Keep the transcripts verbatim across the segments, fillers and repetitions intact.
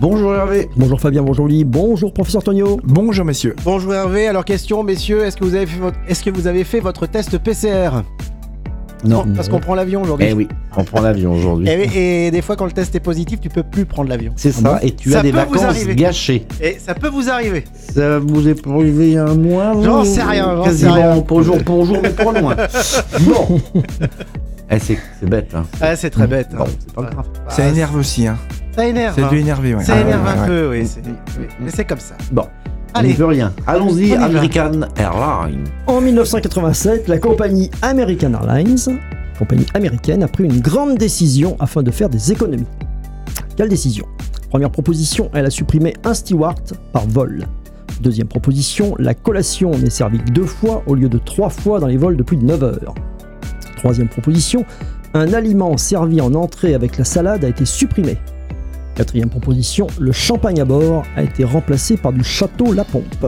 Bonjour Hervé. Bonjour Fabien, bonjour Lee, bonjour professeur Tonio. Bonjour messieurs. Bonjour Hervé, alors question messieurs, est-ce que vous avez fait votre, est-ce que vous avez fait votre test P C R? Non. Parce qu'on prend l'avion aujourd'hui. Eh oui, on prend l'avion aujourd'hui. Et, oui, et des fois quand le test est positif, tu peux plus prendre l'avion. C'est ça, et tu Ça as des peut vous vacances arriver. gâchées. Et ça peut vous arriver. Ça vous est arrivé il y a un mois? J'en ou- sais rien, j'en sais Quasiment, rien. pas jour pour jour, mais pas loin. Bon. Eh, c'est, c'est bête, hein. Ah, c'est très bête. Bon, hein. c'est pas grave. Ça Ah, énerve aussi, hein. Ça énerve. Ça hein. doit énerver, ouais. Ça Ah, énerve ouais, un ouais. peu, oui. c'est- oui. Mais c'est comme ça. Bon, on Allez. n'y peut rien. Allons-y, On y va. American Airlines. En mille neuf cent quatre-vingt-sept, la compagnie American Airlines, compagnie américaine, a pris une grande décision afin de faire des économies. Quelle décision? Première proposition, elle a supprimé un steward par vol. Deuxième proposition, la collation n'est servie que deux fois au lieu de trois fois dans les vols de plus de neuf heures. Troisième proposition, un aliment servi en entrée avec la salade a été supprimé. Quatrième proposition, le champagne à bord a été remplacé par du château La Pompe.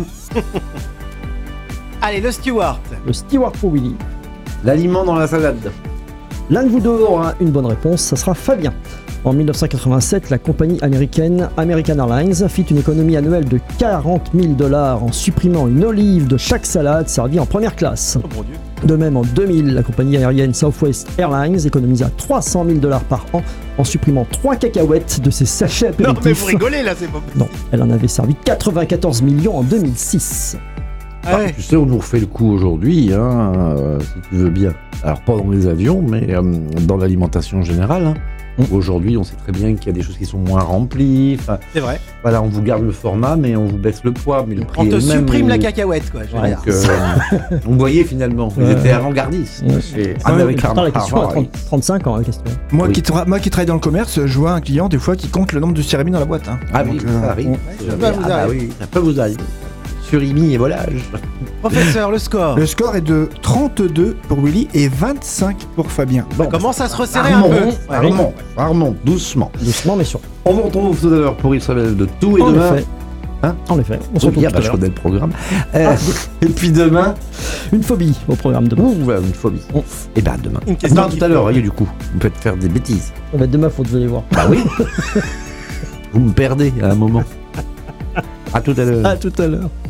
Allez, le steward. Le steward pour Willy. L'aliment dans la salade. L'un de vous deux aura une bonne réponse, ça sera Fabien. En mille neuf cent quatre-vingt-sept, la compagnie américaine American Airlines fit une économie annuelle de quarante mille dollars en supprimant une olive de chaque salade servie en première classe. Oh mon Dieu. De même, en deux mille, la compagnie aérienne Southwest Airlines économisa trois cent mille dollars par an en supprimant trois cacahuètes de ses sachets Non, apéritifs. mais vous rigolez là, c'est pas possible. Non, elle en avait servi quatre-vingt-quatorze millions en deux mille six. Ah ouais. Tu sais, on nous refait le coup aujourd'hui, hein, euh, si tu veux bien. Alors, pas dans les avions, mais euh, dans l'alimentation générale. Hein. Mm. Aujourd'hui, on sait très bien qu'il y a des choses qui sont moins remplies. Enfin, C'est vrai. voilà, on vous garde le format, mais on vous baisse le poids. Mais le prix On te est le même. supprime la Et- cacahuète, quoi. je veux Ouais. dire. Donc, euh, on voyait finalement, ils Ouais. étaient avant-gardistes. Ouais. Chez Ah, mais American pourtant, la question a Airlines. trente, trente-cinq ans, la question. Moi, Oui. qui tra- moi qui travaille dans le commerce, je vois un client des fois qui compte le nombre de cérémies dans la boîte. Hein. Ah Donc, oui, euh, ça arrive. ouais. Ça Ça peut vous ah bah arriver. oui, ça peut vous arriver. Surimi et volage. Professeur, le score. Le score est de trente-deux pour Willy et vingt-cinq pour Fabien. Bon, Commence à se resserrer ça un remonte, peu. ça remonte, ça remonte, doucement. Doucement, mais sûr. On vous retrouve tout à l'heure pour Israël de tout et En demain. effet. Hein En effet. On se Oui, retrouve ah tout bah, à je l'heure. connais le programme. Euh, et puis demain, Une phobie au programme demain. ouh, voilà, une phobie. Bon. Et ben demain. Une question Non, qui tout à l'heure, fait- voyez, du coup, vous pouvez faire des bêtises. Ça va être demain, faut aller voir. Bah oui. Vous me perdez à un moment. À tout à l'heure. À tout à l'heure.